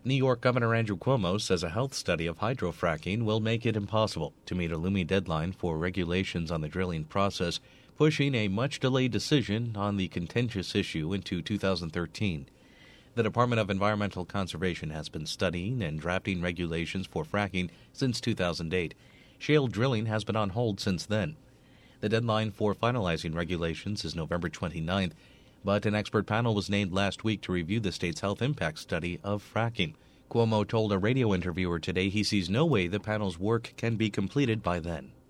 New York Governor Andrew Cuomo says a health study of hydrofracking will make it impossible to meet a looming deadline for regulations on the drilling process, pushing a much-delayed decision on the contentious issue into 2013. The Department of Environmental Conservation has been studying and drafting regulations for fracking since 2008. Shale drilling has been on hold since then. The deadline for finalizing regulations is November 29th, but an expert panel was named last week to review the state's health impact study of fracking. Cuomo told a radio interviewer today he sees no way the panel's work can be completed by then.